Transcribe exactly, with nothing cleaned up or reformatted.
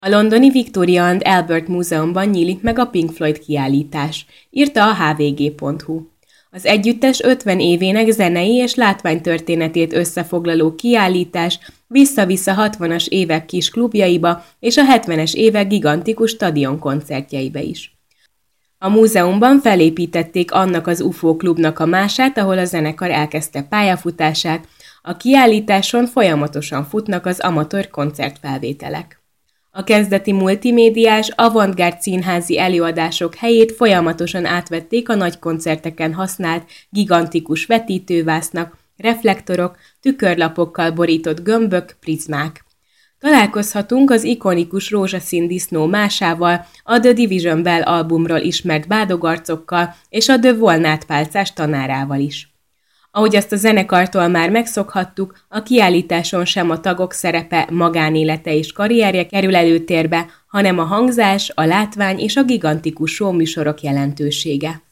A londoni Victoria and Albert Múzeumban nyílik meg a Pink Floyd kiállítás, írta a há vé gé pont hú. Az együttes ötven évének zenei és látványtörténetét összefoglaló kiállítás vissza-vissza hatvanas évek kis klubjaiba és a hetvenes évek gigantikus stadionkoncertjeibe is. A múzeumban felépítették annak az u ef o klubnak a mását, ahol a zenekar elkezdte pályafutását, a kiállításon folyamatosan futnak az amatőr koncertfelvételek. A kezdeti multimédiás, avantgárd színházi előadások helyét folyamatosan átvették a nagy koncerteken használt gigantikus vetítővásznak, reflektorok, tükörlapokkal borított gömbök, prizmák. Találkozhatunk az ikonikus rózsaszín disznó másával, a The Division Bell albumról ismert bádogarcokkal és a The Walnut pálcás tanárával is. Ahogy azt a zenekartól már megszokhattuk, a kiállításon sem a tagok szerepe, magánélete és karrierje kerül előtérbe, hanem a hangzás, a látvány és a gigantikus showműsorok jelentősége.